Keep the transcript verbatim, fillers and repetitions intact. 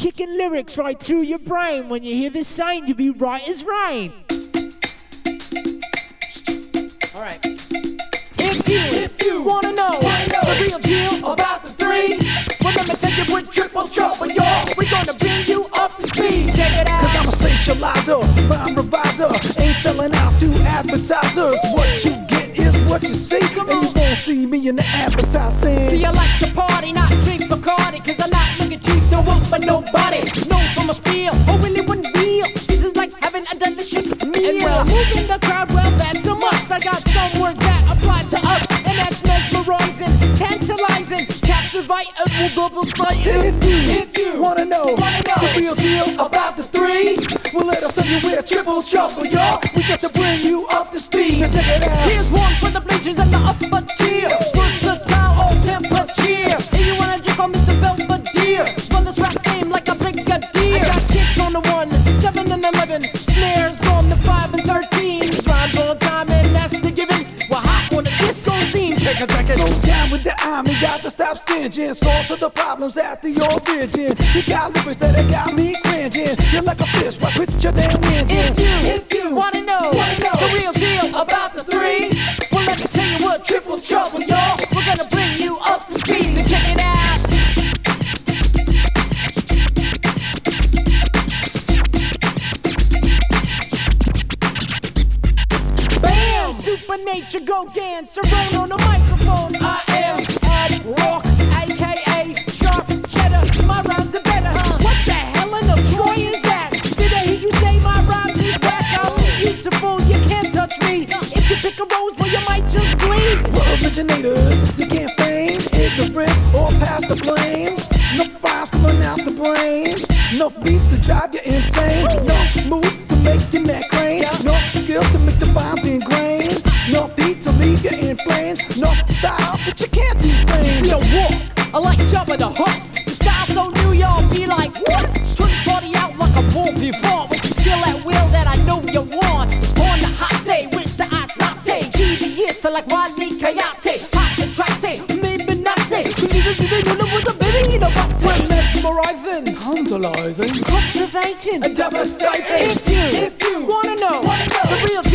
kicking lyrics right through your brain. When you hear this sign, you be right as rain. All right. If you, if you wanna know, wanna know the real deal about the three, well, let me tell you with triple trouble, y'all. We're gonna bring you up to speed. Check it out. Cause I'm a spatializer, rhyme reviser. Ain't selling out to advertisers. What you get is what you see. And you won't see me in the advertising. See, I like to party, not drink Bacardi. Cause I not looking cheap, don't want for nobody. Known from a spiel, oh really one real. This is like having a delicious meal. And well, moving the crowd, well that's a must. I got some words that apply to us, and that's mesmerizing, tantalizing, captivate, and will double spice. If you, if you wanna know, wanna know the real deal about the three, well let us tell you we're triple trouble, y'all. We got to bring you up to speed. Now check it out. Here's one for the bleachers and the upper tier. Versatile, all temperature. If you wanna drink on Mister Belvedere, run this rap game like a brigadier. I got kicks on the one, seven and eleven, snares on the five and thirteen. Rhymes on time and that's the given. We're hot on the disco scene. Check it, check it. Go down with the army, got to stop stinging. Source of the problems at the origin. You got lyrics that have got me cringing. You're like a fish right with your damn engine. If you, if you wanna know, wanna know the real deal about the three, well let me tell you what triple trouble, y'all. We're gonna bring you up to speed, so check it out. Bam! Supernature go dance, around on the microphone. I am Ed Rock, aka Sharp Cheddar. My rhymes are better, huh? What the hell in the Troy is that? Did I hear you say my rhymes is whack? I'm beautiful, you can't touch me. If you pick a rose, well you might just bleed. We're originators, you can't feign ignorance or pass the blame. No files coming out the brain. No beats to drive you insane. No moves to make your neck crane. No skills to make the rhymes ingrained. No beat to leave you in flames. No style that you can't defame. See a walk, I like jumping the hook. The style so new, y'all be like, what? Turn the party out like a bull before. With the skill at will that I know you want. On the hot day with the ice latte. G B S, I like Wally Coyote. Hot and tractate, maybe not day. You need to even know what the baby you know about We're mesmerizing, tantalizing, cultivating, and devastating. If you, if you wanna know, wanna know the real